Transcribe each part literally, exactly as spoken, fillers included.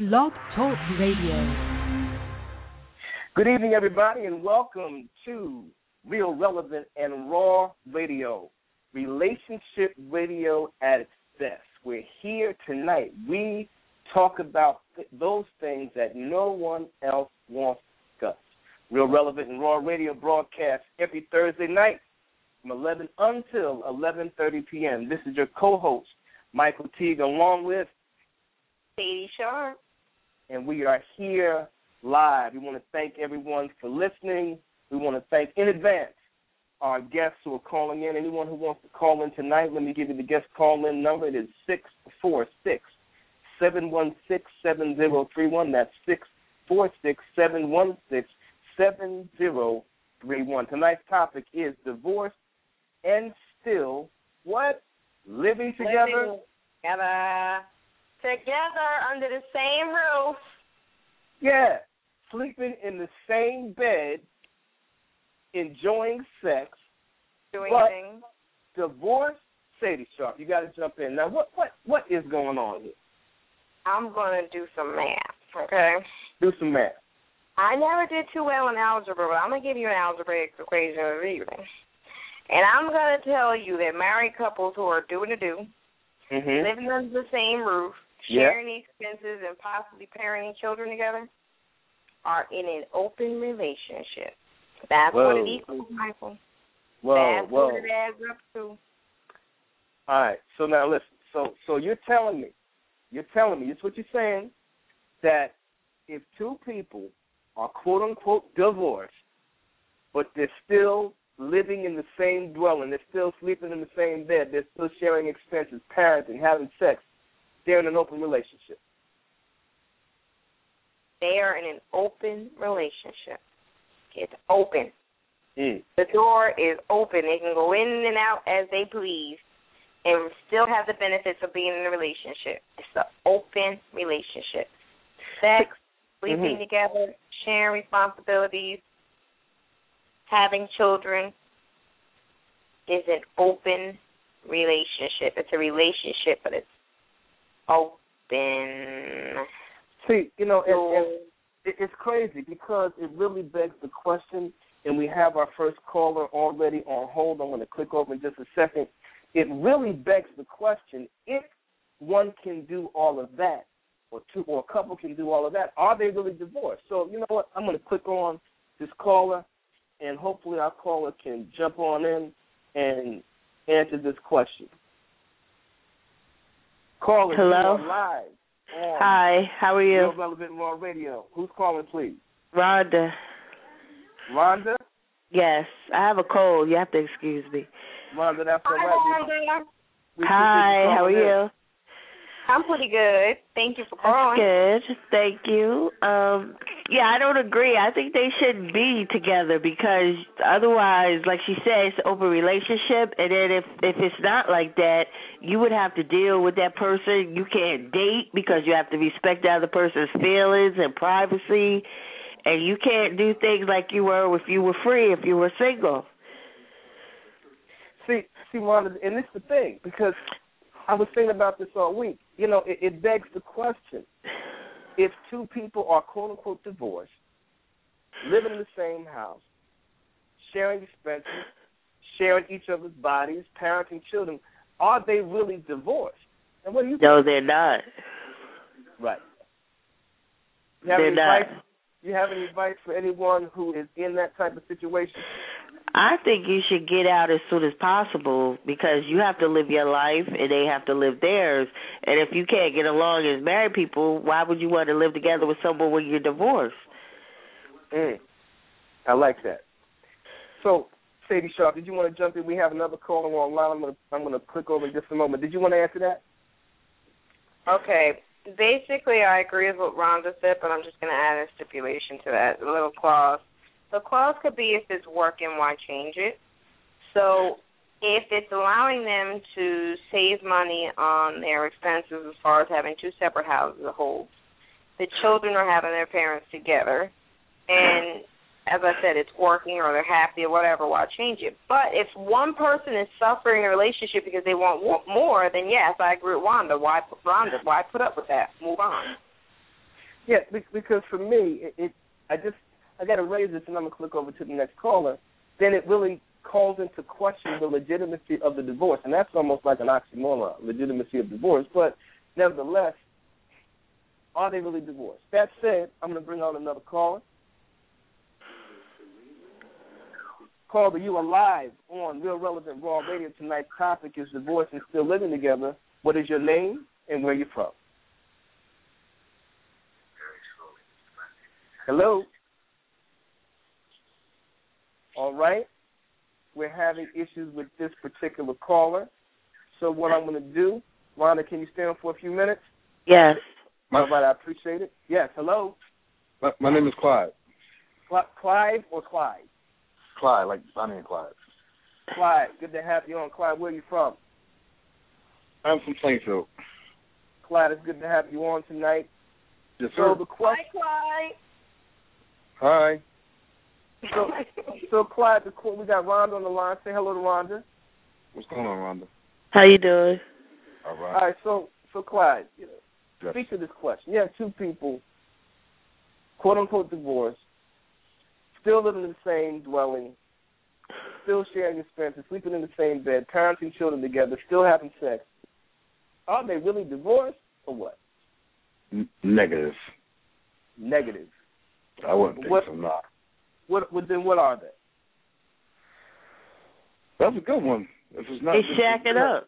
Blog Talk Radio. Good evening, everybody, and welcome to Real Relevant and Raw Radio, relationship radio at its best. We're here tonight. We talk about th- those things that no one else wants to discuss. Real Relevant and Raw Radio broadcasts every Thursday night from eleven until eleven thirty p.m. This is your co-host, Michael Teague, along with Sadie Sharp. And we are here live. We want to thank everyone for listening. We want to thank in advance our guests who are calling in. Anyone who wants to call in tonight, let me give you the guest call-in number. It is six four six, seven one six, seven zero three one. That's six four six, seven one six, seven zero three one. Tonight's topic is divorce and still what? Living together? Living together. Together under the same roof. Yeah, sleeping in the same bed, enjoying sex, doing but things. Divorce. Sadie Sharp, you got to jump in now. What what what is going on here? I'm gonna do some math. Okay. Do some math. I never did too well in algebra, but I'm gonna give you an algebraic equation this evening, and I'm gonna tell you that married couples who are doing the do, mm-hmm. living under the same roof, sharing the expenses, and possibly parenting children together, are in an open relationship. That's Whoa. what it equals, Michael. Whoa, That's whoa. what it adds up to. All right. So now listen. So so you're telling me, you're telling me, it's what you're saying, that if two people are quote unquote divorced, but they're still living in the same dwelling, they're still sleeping in the same bed, they're still sharing expenses, parenting, having sex, they're in an open relationship. They are in an open relationship. It's open. Mm. The door is open. They can go in and out as they please and still have the benefits of being in a relationship. It's an open relationship. Sex, sleeping mm-hmm. together, sharing responsibilities, having children is an open relationship. It's a relationship, but it's open. See, you know, and, and it, it's crazy because it really begs the question, and we have our first caller already on hold. I'm going to click over in just a second. It really begs the question, if one can do all of that, or two, or a couple can do all of that, are they really divorced? So, you know what, I'm going to click on this caller, and hopefully our caller can jump on in and answer this question. Caller, hello. You are live. Hi, how are you? Real Relevant Raw Radio. Who's calling, please? Rhonda. Rhonda? Yes, I have a cold. You have to excuse me. Rhonda, that's all Hi, right. Rhonda. We, we Hi, how are you? I'm pretty good. Thank you for calling. That's good. Thank you. Um, yeah, I don't agree. I think they shouldn't be together because otherwise, like she said, it's an open relationship. And then if, if it's not like that, you would have to deal with that person. You can't date because you have to respect the other person's feelings and privacy. And you can't do things like you were if you were free, if you were single. See, see, Rhonda, and this is the thing, because I was thinking about this all week. You know, it, it begs the question, if two people are quote-unquote divorced, living in the same house, sharing expenses, sharing each other's bodies, parenting children, are they really divorced? And what do you think? No, they're not. Right. You have they're any not. advice? You have any advice for anyone who is in that type of situation? I think you should get out as soon as possible because you have to live your life and they have to live theirs. And if you can't get along as married people, why would you want to live together with someone when you're divorced? Mm. I like that. So, Sadie Sharp, did you want to jump in? We have another caller online. I'm going to I'm going to click over in just a moment. Did you want to answer that? Okay. Basically, I agree with what Rhonda said, but I'm just going to add a stipulation to that, a little clause. The clause could be if it's working, why change it? So if it's allowing them to save money on their expenses as far as having two separate houses to hold, the children are having their parents together, and as I said, it's working or they're happy or whatever, why change it? But if one person is suffering in a relationship because they want more, then yes, I agree with Rhonda. Why, Rhonda, why put up with that? Move on. Yeah, because for me, it, it I just I got to raise this, and I'm gonna click over to the next caller. Then it really calls into question the legitimacy of the divorce, and that's almost like an oxymoron, legitimacy of divorce. But nevertheless, are they really divorced? That said, I'm going to bring on another caller. Caller, you are live on Real Relevant Raw Radio. Tonight's topic is divorce and still living together. What is your name and where you're from? Hello? All right. We're having issues with this particular caller. So what I'm going to do, Rhonda, can you stay on for a few minutes? Yes. All right, I appreciate it. Yes, hello? My, my name is Clyde. Cl- Clive or Clyde? Clyde, like Bonnie and Clyde. Clyde, good to have you on. Clyde, where are you from? I'm from Plainfield. Clyde, it's good to have you on tonight. Yes, sir. So the question, Hi, Hi. So, so Clyde, the, we got Rhonda on the line. Say hello to Rhonda. What's going on, Rhonda? How you doing? All right. All right, so, so Clyde, you know, Yes. speak to this question. You have two people, quote-unquote divorced, still living in the same dwelling, still sharing expenses, sleeping in the same bed, parenting children together, still having sex. Are they really divorced or what? N- negative. Negative. I wouldn't think What- so, not. What, what? Then what are they? That's a good one. If it's not, They just- shacking up.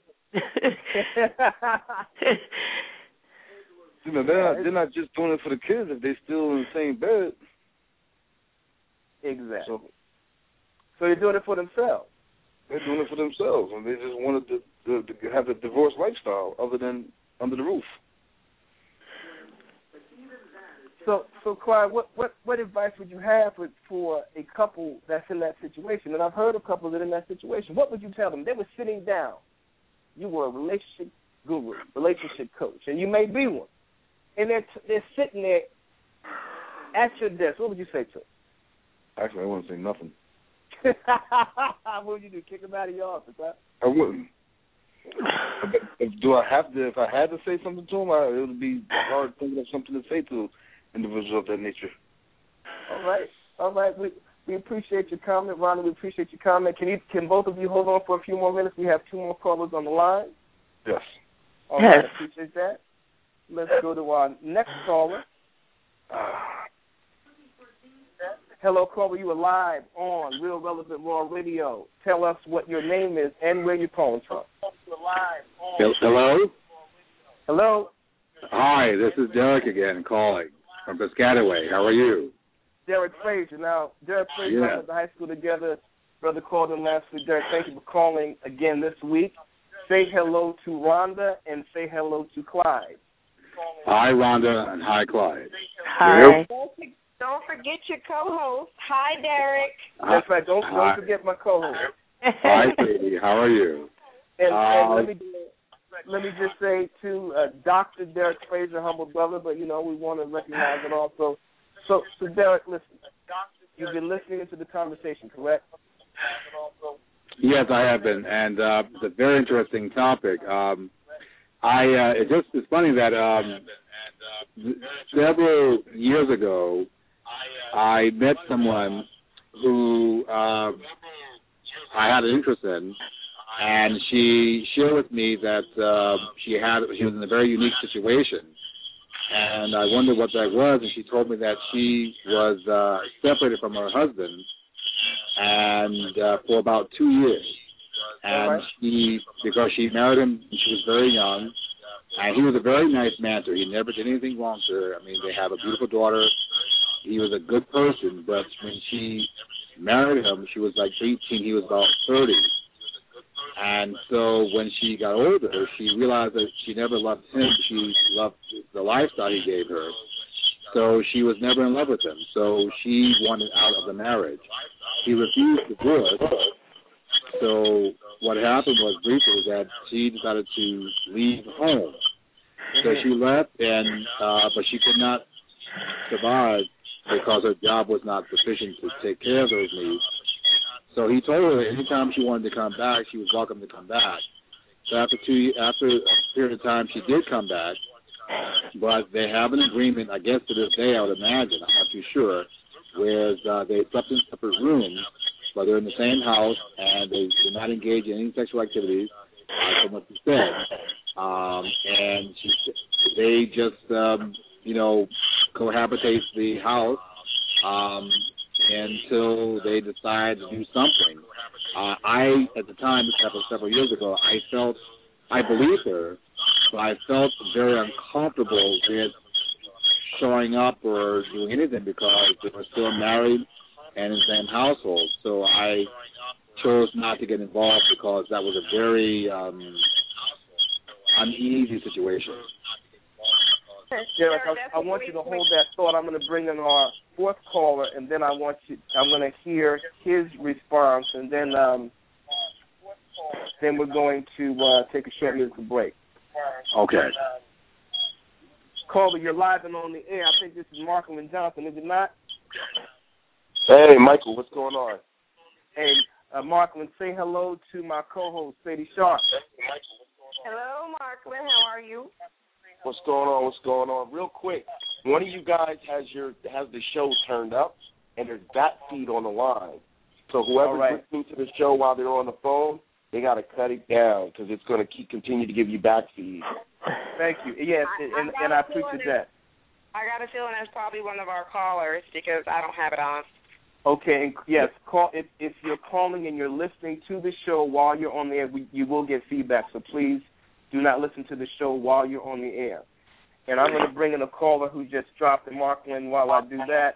You know, they're not, they're not just doing it for the kids if they're still in the same bed. Exactly. So So they're doing it for themselves. they're doing it for themselves, and they just wanted to, to, to have a divorce lifestyle other than under the roof. So, so Clyde, what, what, what advice would you have for, for a couple that's in that situation? And I've heard of couples that are in that situation. What would you tell them? They were sitting down. You were a relationship guru, relationship coach, and you may be one. And they're, t- they're sitting there at your desk. What would you say to them? Actually, I wouldn't say nothing. What would you do? Kick them out of your office, huh? I wouldn't. But if, do I have to? If I had to say something to them, I, it would be hard thinking of something to say to individuals of that nature. All right, all right. We we appreciate your comment, Ronnie. We appreciate your comment. Can you can both of you hold on for a few more minutes? We have two more callers on the line. Yes. All Yes. right, appreciate that. Let's go to our next caller. Hello, caller. You are live on Real Relevant Raw Radio. Tell us what your name is and where you're calling from. Hello? Hello. Hi, this is Derek again calling from Piscataway. How are you? Derek Frazier. Now, Derek Frazier, Yeah. I went to high school together. Brother called in last week. Derek, thank you for calling again this week. Say hello to Rhonda and say hello to Clyde. Hi, Rhonda, and hi, Clyde. Hi. Don't, don't forget your co-host. Hi, Derek. That's right. Don't, Hi. don't forget my co-host. Hi, Katie. How are you? And, Uh, and let me let me just say to uh, Doctor Derek Frazier, humble brother, but you know we want to recognize it also. So, so Derek, listen. You've been listening to the conversation, correct? Yes, I have been, and uh, it's a very interesting topic. Um, I uh, it just it's funny that um, several years ago I met someone who uh, I had an interest in, and she shared with me that uh, she had she was in a very unique situation, and I wondered what that was, and she told me that she was uh, separated from her husband, and uh, for about two years, and right. she because she married him when she was very young, and he was a very nice man to her. He never did anything wrong to her. I mean, they have a beautiful daughter. He was a good person, but when she married him, she was like eighteen. He was about thirty. And so when she got older, she realized that she never loved him. She loved the lifestyle he gave her. So she was never in love with him. So she wanted out of the marriage. He refused divorce. So what happened was briefly that she decided to leave home. So she left, and uh, but she could not survive because her job was not sufficient to take care of those needs. So he told her that anytime she wanted to come back, she was welcome to come back. So after two, after a period of time, she did come back, but they have an agreement, I guess to this day, I would imagine, I'm not too sure, whereas uh, they slept in separate rooms, but they're in the same house, and they do not engage in any sexual activities, uh, from what she said. Um, and she, they just, um, you know, cohabitate the house um, until they decide to do something. Uh, I, at the time, this happened several years ago, I felt, I believed her, but I felt very uncomfortable with showing up or doing anything because they were still married and in the same household. So I chose not to get involved because that was a very um, uneasy situation. Derek, I, I want you to hold that thought. I'm going to bring in our fourth caller, and then I want you. I'm going to hear his response, and then um, then we're going to uh, take a short musical break. Okay. Caller, you're live and on the air. I think this is Marklin Johnson, is it not? Hey, Michael, what's going on? Hey, uh, Marklin, say hello to my co-host, Sadie Sharp. Hello, Marklin. How are you? What's going on? What's going on? Real quick, one of you guys has your has the show turned up, and there's bat feed on the line. So whoever's right. listening to the show while they're on the phone, they got to cut it down because it's going to keep continue to give you back feed. Thank you. Yes, I, and, I and I appreciate that. I got a feeling that's probably one of our callers because I don't have it on. Okay, and yes, call if if you're calling and you're listening to the show while you're on the air, we, you will get feedback. So please do not listen to the show while you're on the air. And I'm going to bring in a caller who just dropped in Marklin while I do that.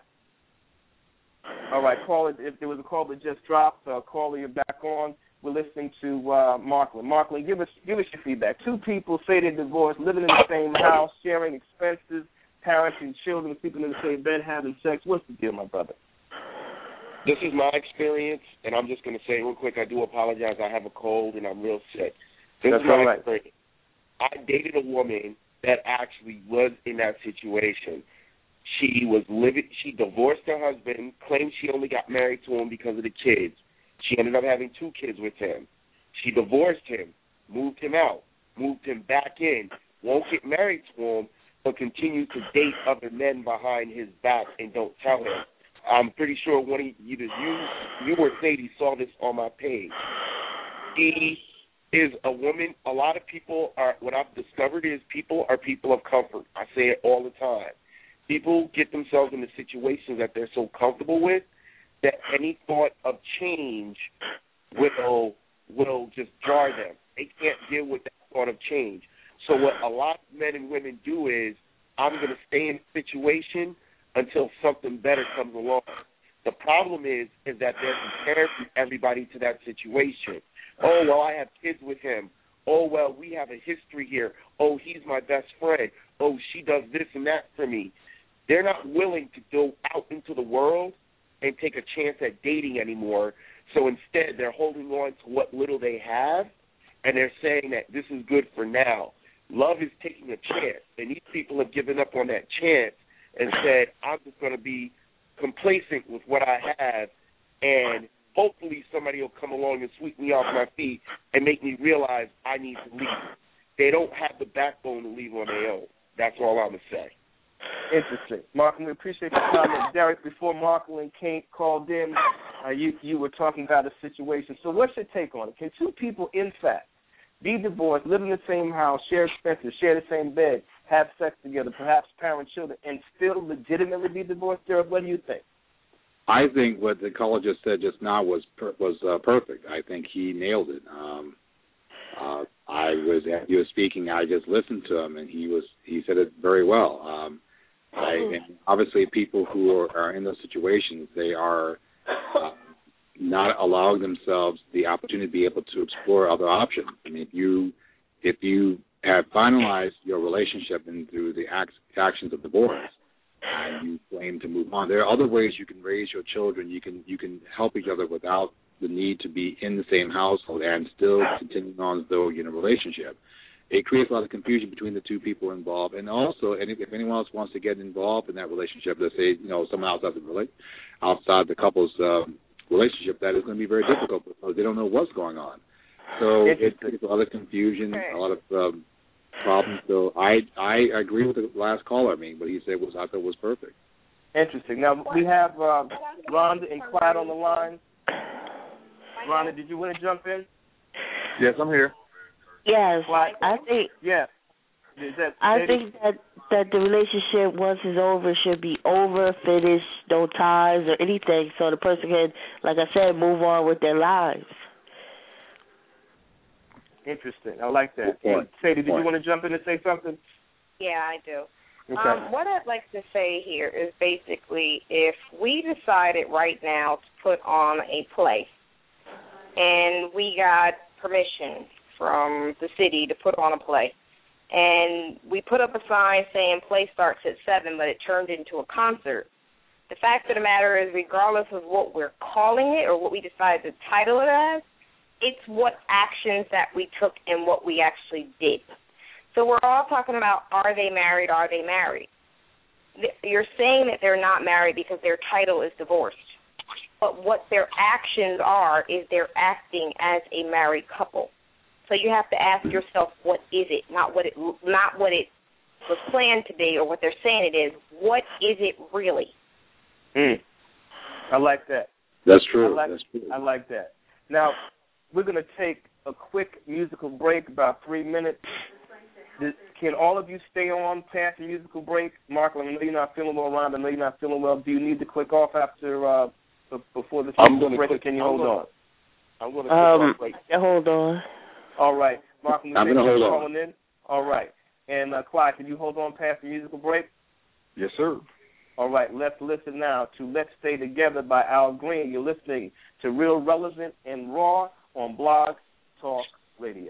All right, caller, if there was a call that just dropped, uh, caller, you're back on. We're listening to uh, Marklin. Marklin, give us give us your feedback. Two people say they're divorced, living in the same house, sharing expenses, parenting children, sleeping in the same bed, having sex. What's the deal, my brother? This is my experience, and I'm just going to say real quick, I do apologize. I have a cold, and I'm real sick. This That's is my all right. experience. I dated a woman that actually was in that situation. She was living. She divorced her husband, claimed she only got married to him because of the kids. She ended up having two kids with him. She divorced him, moved him out, moved him back in, won't get married to him, but continued to date other men behind his back and don't tell him. I'm pretty sure one of either you, you or Sadie saw this on my page. He is a woman. A lot of people are, what I've discovered is people are people of comfort. I say it all the time. People get themselves into situations that they're so comfortable with that any thought of change will will just jar them. They can't deal with that thought of change. So what a lot of men and women do is, I'm going to stay in a situation until something better comes along. The problem is is that they're comparing everybody to that situation. Oh, well, I have kids with him. Oh, well, we have a history here. Oh, he's my best friend. Oh, she does this and that for me. They're not willing to go out into the world and take a chance at dating anymore. So instead, they're holding on to what little they have, and they're saying that this is good for now. Love is taking a chance, and these people have given up on that chance and said, I'm just going to be complacent with what I have, and hopefully somebody will come along and sweep me off my feet and make me realize I need to leave. They don't have the backbone to leave on their own. That's all I'm going to say. Interesting. Marklin, we appreciate your comment. Derek, before Marklin came, called in, uh, you, you were talking about a situation. So what's your take on it? Can two people, in fact, be divorced, live in the same house, share expenses, share the same bed, have sex together, perhaps parent children, and still legitimately be divorced? Derek, what do you think? I think what the caller just said just now was per, was uh, perfect. I think he nailed it. Um, uh, I was as he was speaking, I just listened to him, and he was he said it very well. Um, I, and obviously, people who are, are in those situations, they are uh, not allowing themselves the opportunity to be able to explore other options. I mean, if you if you have finalized your relationship and through the acts, actions of divorce, and you claim to move on, there are other ways you can raise your children. You can you can help each other without the need to be in the same household and still continue on as though you're in a relationship. It creates a lot of confusion between the two people involved, and also, and if anyone else wants to get involved in that relationship, let's say, you know, someone outside the relate, outside the couple's um, relationship, that is going to be very difficult because they don't know what's going on. So it creates a lot of confusion, a lot of um, problem. So I I agree with the last caller. I mean, what he said was I thought was perfect. Interesting. Now we have uh, Rhonda and Clyde on the line. Rhonda, did you want to jump in? Yes, I'm here. Yes, Clyde? I think. Yes. Is that, I think that that the relationship once it's over should be over, finished, no ties or anything, so the person can, like I said, move on with their lives. Interesting. I like that. Okay. Sadie, did you want to jump in and say something? Yeah, I do. Okay. Um, what I'd like to say here is basically if we decided right now to put on a play and we got permission from the city to put on a play, and we put up a sign saying play starts at seven, but it turned into a concert. The fact of the matter is, regardless of what we're calling it or what we decide to title it as, it's what actions that we took and what we actually did. So we're all talking about, are they married, are they married? You're saying that they're not married because their title is divorced. But what their actions are is they're acting as a married couple. So you have to ask yourself, what is it? Not what it, not what it was planned to be or what they're saying it is. What is it really? Mm. I like that. That's true. I like, That's true. I like that. Now, we're going to take a quick musical break, about three minutes. Can all of you stay on past the musical break? Mark, I know you're not feeling well. Rhonda, I know you're not feeling well. Do you need to click off after uh, before this musical break, or can you hold gonna, on? I'm going to Um, click off. yeah, hold on. All right. Mark, I'm going to hold on. calling in. All right. And uh, Clyde, can you hold on past the musical break? Yes, sir. All right, let's listen now to Let's Stay Together by Al Green. You're listening to Real Relevant and Raw on Blog Talk Radio.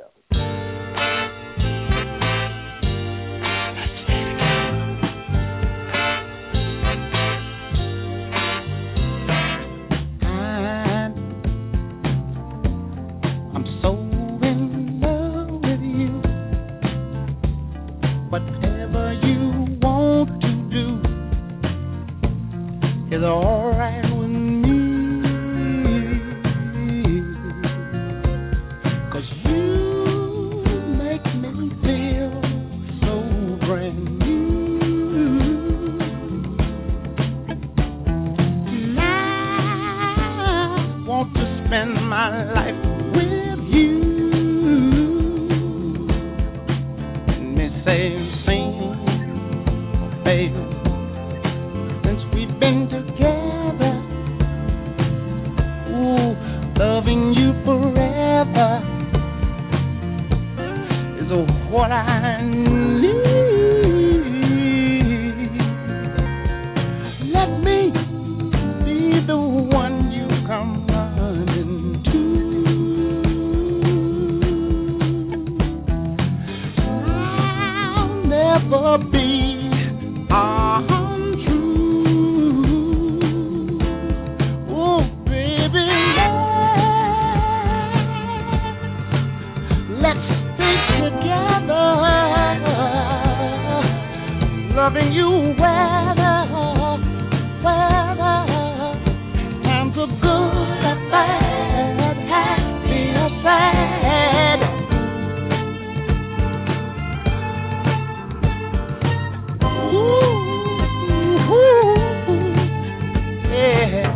I'm so in love with you. Whatever you want to do is all right with me. 'Cause you make me feel so brand new. And I want to spend my life with you. Let me say, sing, oh baby. Been together, ooh, loving you forever is what I need. Let me be the one you come running to. I'll never be untrue. Loving you weather, weather, times are good and bad, happy or sad. Ooh, ooh, yeah.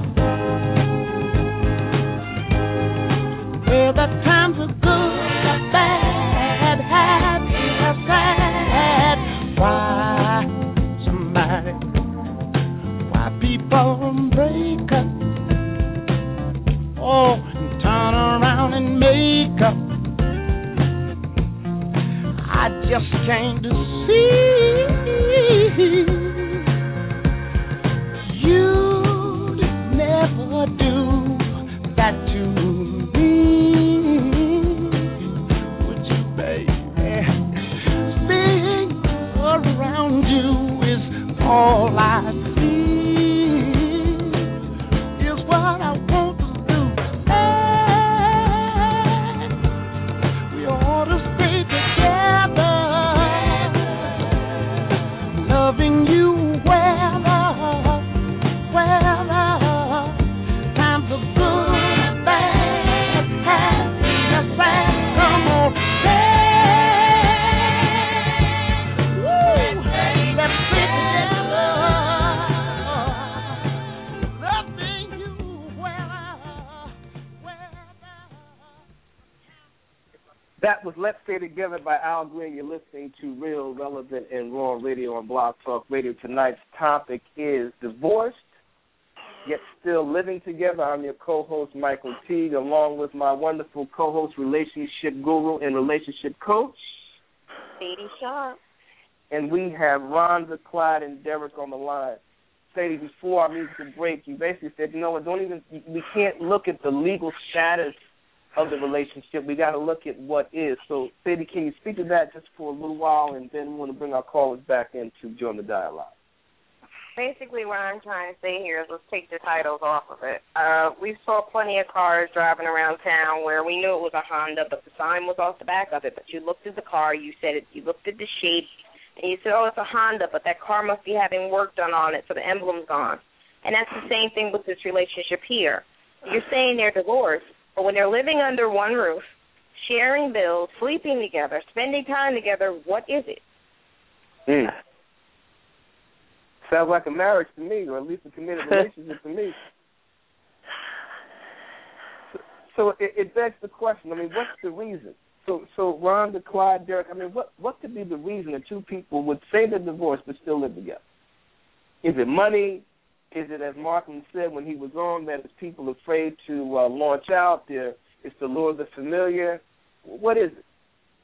Well, the times are good and bad, happy or sad. Why? Why people break up, oh, and turn around and make up. I just can't see you'd never do that to me, would you, baby? Being around you is all I see, is what I want to do. Hey, we ought to stay together. was Let's Stay Together by Al Green. You're listening to Real, Relevant, and Raw Radio on Blog Talk Radio. Tonight's topic is divorced, yet still living together. I'm your co-host, Michael Teague, along with my wonderful co-host, relationship guru and relationship coach, Sadie Sharp. And we have Rhonda, Clyde, and Derek on the line. Sadie, before our musical break, you basically said, you know what, don't even, we can't look at the legal status of the relationship. We got to look at what is. So, Sadie, can you speak to that just for a little while, and then we want to bring our callers back in to join the dialogue. Basically, what I'm trying to say here is let's take the titles off of it. Uh, we saw plenty of cars driving around town where we knew it was a Honda, but the sign was off the back of it. But you looked at the car, you said it, you looked at the shape, and you said, oh, it's a Honda, but that car must be having work done on it, so the emblem's gone. And that's the same thing with this relationship here. You're saying they're divorced, but when they're living under one roof, sharing bills, sleeping together, spending time together, what is it? Mm. Sounds like a marriage to me, or at least a committed relationship to me. So, so it, it begs the question, I mean, what's the reason? So, so Rhonda, Clyde, Derek, I mean, what, what could be the reason that two people would say they're divorced but still live together? Is it money? Is it, as Martin said when he was on, that it's people afraid to uh, launch out? There, it's the lure of the familiar. What is it?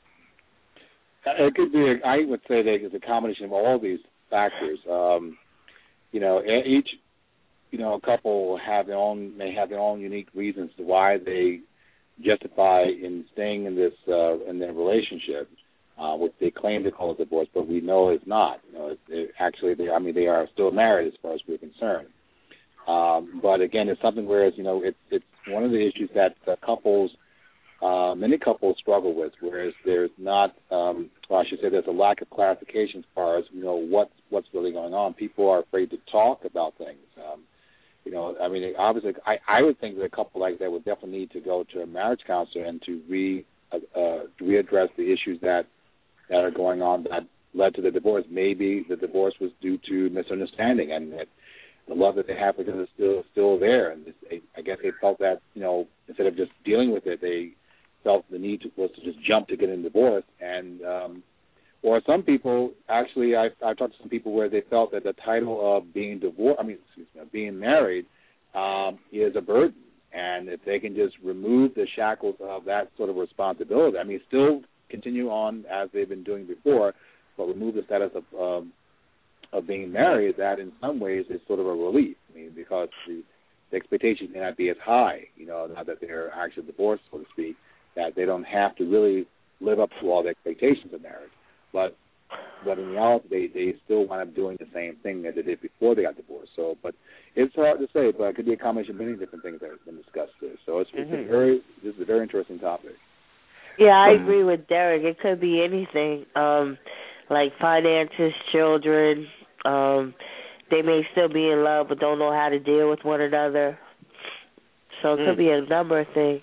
It could be, a, I would say that it's a combination of all these factors. Um, you know, each, you know, couple have their own, may have their own unique reasons to why they justify in staying in this uh, in their relationship, uh, which they claim to call a divorce, but we know it's not. You know, it, it, actually, they, I mean, they are still married as far as we're concerned. Um, but again, it's something where you know it's it's one of the issues that uh, couples, uh, many couples struggle with, whereas there's not, um, well, I should say, there's a lack of clarification as far as you know what what's really going on. People are afraid to talk about things. Um, You know, I mean, obviously, I, I would think that a couple like that would definitely need to go to a marriage counselor and to re uh, uh, readdress the issues that that are going on that led to the divorce. Maybe the divorce was due to misunderstanding, and that the love that they have for each other is still still there. And they, I guess they felt that you know instead of just dealing with it, they felt the need to, was to just jump to get a divorce. And um, or some people actually, I I talked to some people where they felt that the title of being divorced, I mean, excuse me, being married, um, is a burden, and if they can just remove the shackles of that sort of responsibility, I mean, still continue on as they've been doing before, but remove the status of um, of being married, that in some ways is sort of a relief. I mean, because the, the expectations may not be as high, you know, now that they're actually divorced, so to speak, that they don't have to really live up to all the expectations of marriage. But but in reality, they, they still wind up doing the same thing that they did before they got divorced. So, but it's hard to say, but it could be a combination of many different things that have been discussed there. So it's, mm-hmm. it's a very this is a very interesting topic. Yeah, I agree with Derek. It could be anything, um, like finances, children. Um, they may still be in love but don't know how to deal with one another. So it mm. could be a number of things.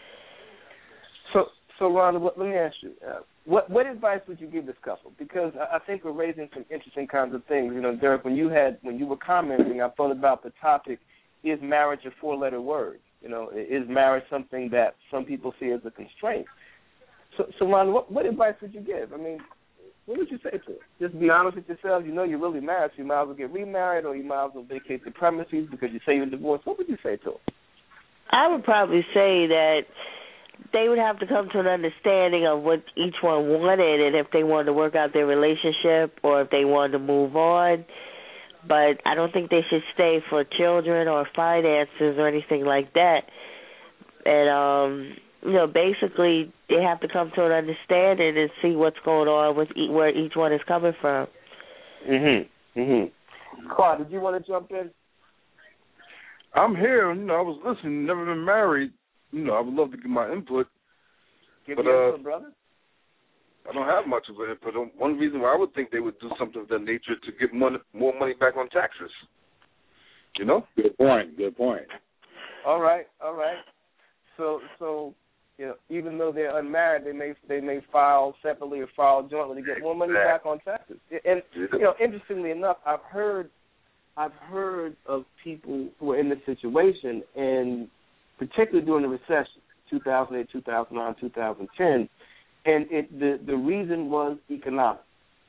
So, so Rhonda, let me ask you. Uh, What what advice would you give this couple? Because I think we're raising some interesting kinds of things. You know, Derek, when you had when you were commenting, I thought about the topic: is marriage a four-letter word? You know, is marriage something that some people see as a constraint? So, so Ron, what, what advice would you give? I mean, what would you say to it? Just be honest with yourself. You know, you're really married, so you might as well get remarried, or you might as well vacate the premises because you say you're divorced. What would you say to it? I would probably say that they would have to come to an understanding of what each one wanted and if they wanted to work out their relationship or if they wanted to move on. But I don't think they should stay for children or finances or anything like that. And, um, you know, basically they have to come to an understanding and see what's going on with e- where each one is coming from. Mm-hmm. Mm-hmm. Claude, did you want to jump in? I'm here. You know, I was listening, never been married. You know, I would love to give my input. Give but, me your uh, input, brother. I don't have much of an input. One reason why I would think they would do something of that nature to get money, more money back on taxes. You know? Good point. Good point. All right. All right. So, so you know, even though they're unmarried, they may they may file separately or file jointly to get more money back on taxes. And you know, interestingly enough, I've heard I've heard of people who are in this situation, and particularly during the recession, two thousand eight, two thousand nine, two thousand ten, And it, the, the reason was economic.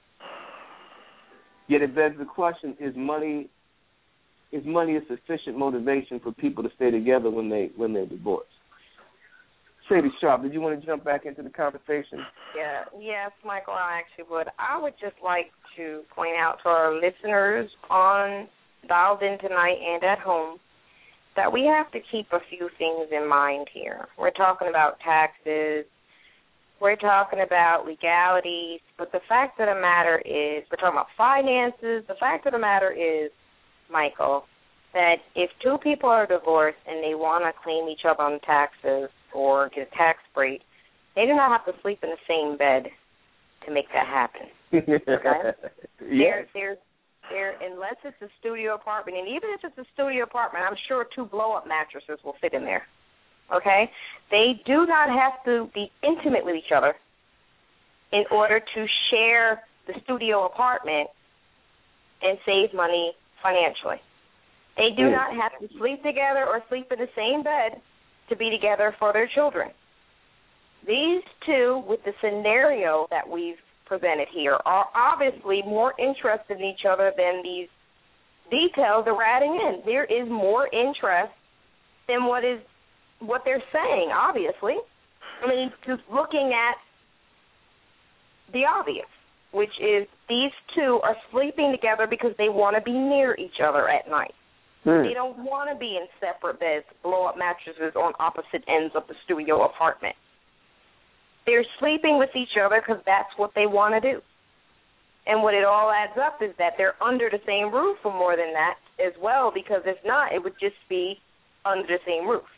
Yet it begs the question, is money is money a sufficient motivation for people to stay together when they when they're divorced? Sadie Sharp, did you want to jump back into the conversation? Yeah, yes, Michael, I actually would. I would just like to point out to our listeners on dialed in tonight and at home that we have to keep a few things in mind here. We're talking about taxes. We're talking about legalities. But the fact of the matter is, we're talking about finances. The fact of the matter is, Michael, that if two people are divorced and they want to claim each other on taxes or get a tax break, they do not have to sleep in the same bed to make that happen. Okay? Yes. There, there's There, unless it's a studio apartment, and even if it's a studio apartment, I'm sure two blow-up mattresses will fit in there, okay? They do not have to be intimate with each other in order to share the studio apartment and save money financially. They do mm. not have to sleep together or sleep in the same bed to be together for their children. These two, with the scenario that we've presented here, are obviously more interested in each other than these details that we're adding in. There is more interest than what is what they're saying, obviously. I mean, just looking at the obvious, which is these two are sleeping together because they want to be near each other at night. Hmm. They don't want to be in separate beds, blow-up mattresses on opposite ends of the studio apartment. They're sleeping with each other because that's what they want to do. And what it all adds up is that they're under the same roof for more than that as well, because if not, it would just be under the same roof.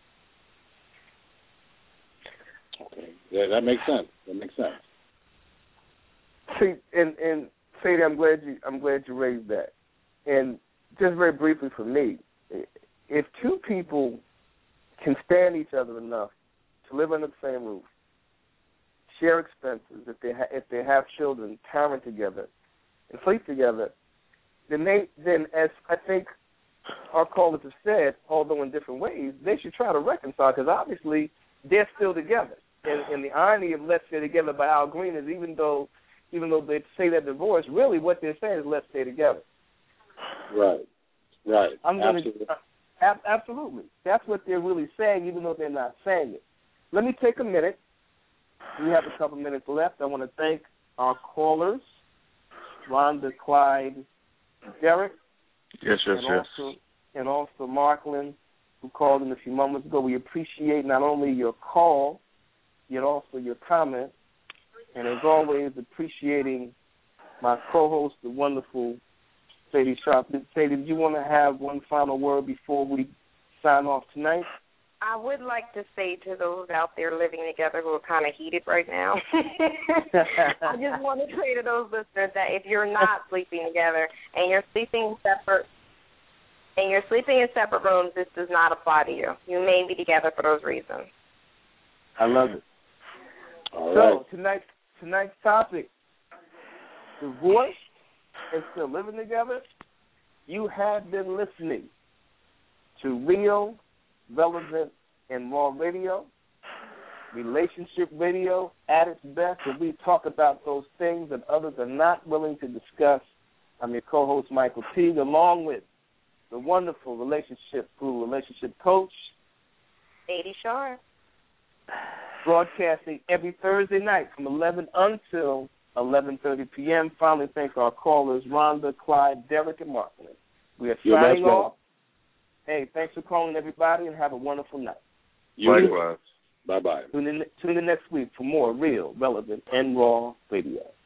Okay. Yeah, that makes sense. That makes sense. See, and and Sadie, I'm glad you I'm glad you raised that. And just very briefly for me, if two people can stand each other enough to live under the same roof, share expenses, if they ha- if they have children, parent together, and sleep together, then they then as I think our callers have said, although in different ways, they should try to reconcile, because obviously they're still together. And, and the irony of let's stay together by Al Green is even though even though they say they're divorced, really what they're saying is let's stay together. Right. Right. I'm gonna, absolutely. Uh, ab- absolutely. That's what they're really saying, even though they're not saying it. Let me take a minute. We have a couple minutes left. I want to thank our callers, Rhonda, Clyde, Derek. Yes, yes, and yes. Also, and also Marklin, who called in a few moments ago. We appreciate not only your call, yet also your comment. And as always, appreciating my co-host, the wonderful Sadie Sharp. Sadie, did you want to have one final word before we sign off tonight? I would like to say to those out there living together who are kind of heated right now, I just want to say to those listeners that if you're not sleeping together and you're sleeping separate and you're sleeping in separate rooms, this does not apply to you. You may be together for those reasons. I love it. All so right. tonight's tonight's topic: divorced and still living together. You have been listening to Real, Relevant, and Raw Radio, relationship radio at its best, where we talk about those things that others are not willing to discuss. I'm your co-host, Michael Teague, along with the wonderful relationship guru, relationship coach, Sadie Sharp. Broadcasting every Thursday night from eleven until eleven thirty p.m. Finally, thank our callers, Rhonda, Clyde, Derek, and Marklin. We are You're signing welcome. off. Hey, thanks for calling, everybody, and have a wonderful night. Likewise. Bye-bye. Tune in, tune in next week for more Real, Relevant, and Raw Radio.